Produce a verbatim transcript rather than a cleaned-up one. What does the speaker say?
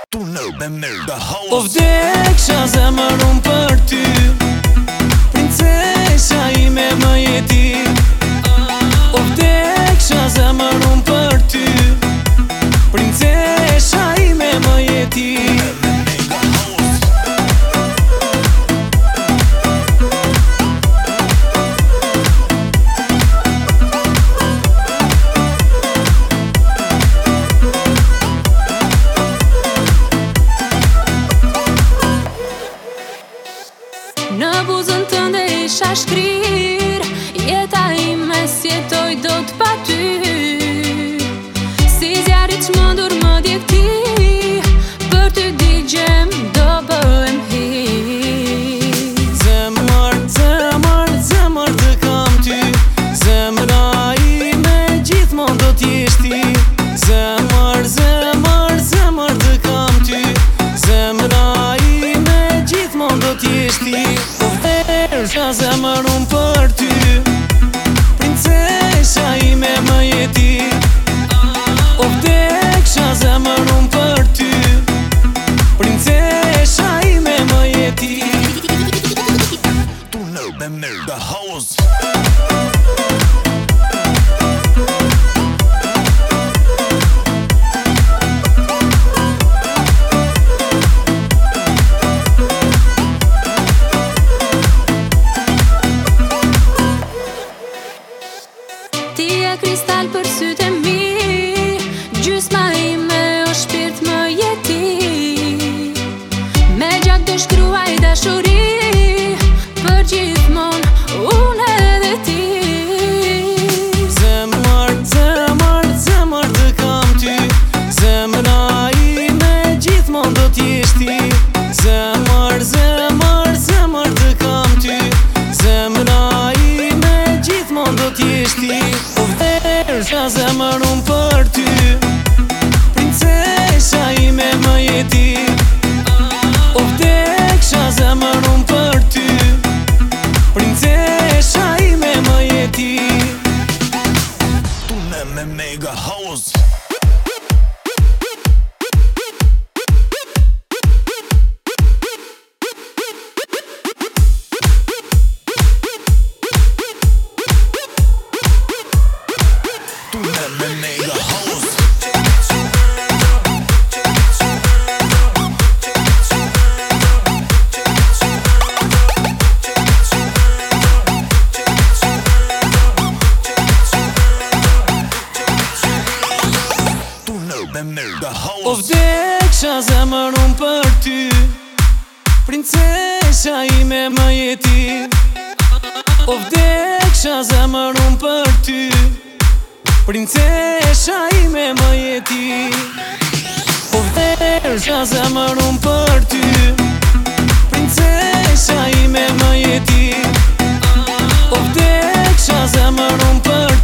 Tu know me mirë the house. O vdeksha zemër unë për ty, princesha ime më je ti. O vdeksha zemër unë për ty, princesha ime më je ti. Në buzën tënde isha shkrir, jeta ime s'jetoj dot pa ty. Si zjarit çmendur më djeg ti, për ty digjem do bëhem hit. Zemër, zemër, zemër të kam ty, zemra ime gjithmonë do t'jesh ti. Zemër, zemër, zemër të kam ty, zemra ime gjithmonë do t'jesh ti. O vdeksha zemër unë për ty, princesha ime më je ti. O vdeksha zemër unë për ty, princesha ime më je ti. Tu know me mirë the house. Ti e kristal për sytë e mi, gjysma ime o shpirt më je ti. Me gjak do shkruaj dashuri, për gjithmon unë edhe ti. Zemër, zemër, zemër të kam ty, zemra ime gjithmonë do t'jesh ti. Zemër, zemër, zemër të kam ty, zemra ime gjithmonë do t'jesh ti. O vdeksha zemër unë për ty, princesha ime më je ti. O vdeksha zemër unë për ty, princesha ime më je ti. Tu know me mega house. Tu know me mega house. Tu know me mirë the house. O vdeksha zemër unë për ty, princesha ime më je ti. O vdeksha zemër unë për ty, princesha ime më je ti. O vdeksha zemër unë për ty, princesha ime më je ti. O vdeksha zemër unë për